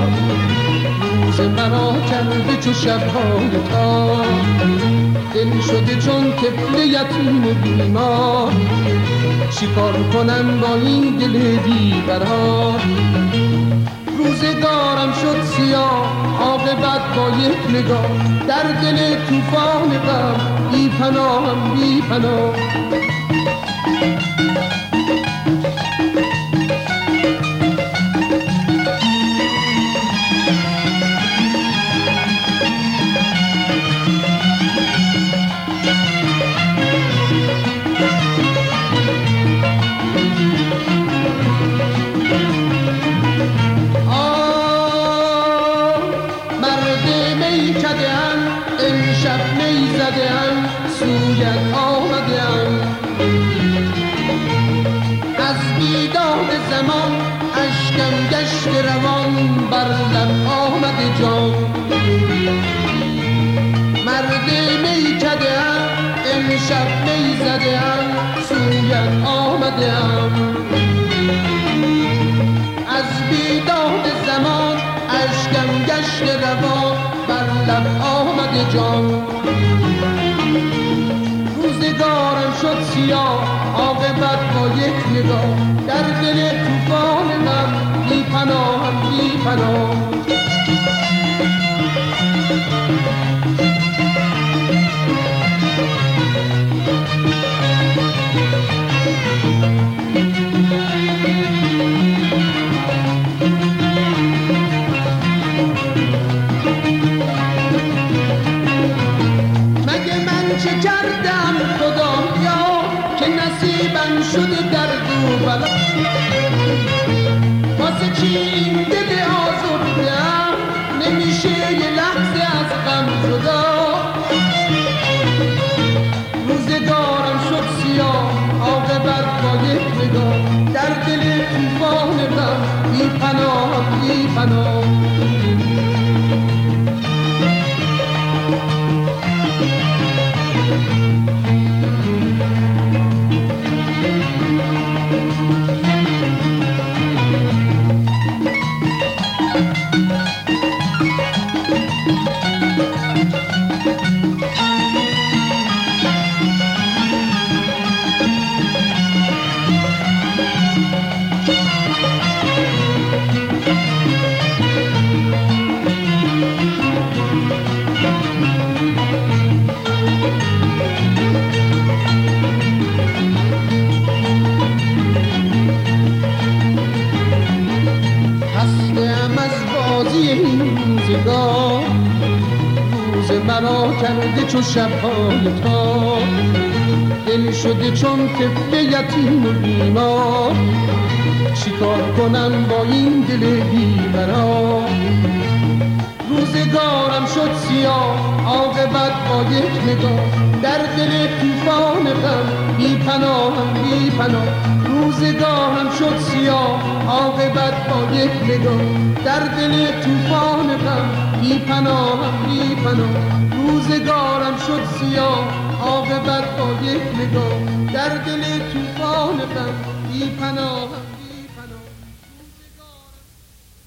روز مرا کرده چو شب‌های تار، دل شده چون طفل یتیم و بیمار. چیکار کنم با این دل بی‌قرار؟ روزگارم شد سیاه عاقبت با یک نگاه، در دل طوفان غم بی پناهم بی پناه. امشب می زده‌ام سویت آمده‌ام، از بیداد زمان اشکم گشت روان، بر لب آمده جان. مرد میکده‌ام امشب می زده‌ام سویت آمده‌ام، از بیداد زمان اشکم گشت روان، بر لب آمده جان. روزگارم شد سیاه عاقبت با یک نگاه، در دل طوفان غم بی پناهم بی پناه. چه کردم خدایا که نصیبم شده درد و بلا؟ واسه چی این دل آزرده‌ام نمیشه یه لحظه از غم جدا؟ روزگارم شد سیاه عاقبت با یک نگاه، در دل طوفان غم بی پناه بی پناه. روزگار روز مرا کرده چو شب‌های تار، دل شده چون طفل یتیم و بیمار. چیکار کنم با این دل بی‌قرار؟ روزگارم شد سیاه عاقبت با یک نگاه، در دل طوفان غم بی پناهم بی پناه. روزگارم شد سیاه عاقبت با یک نگاه، در دل طوفان غم بی پناهم بی پناه. روزگارم شد سیاه عاقبت با یک نگاه، در دل طوفان غم بی پناهم.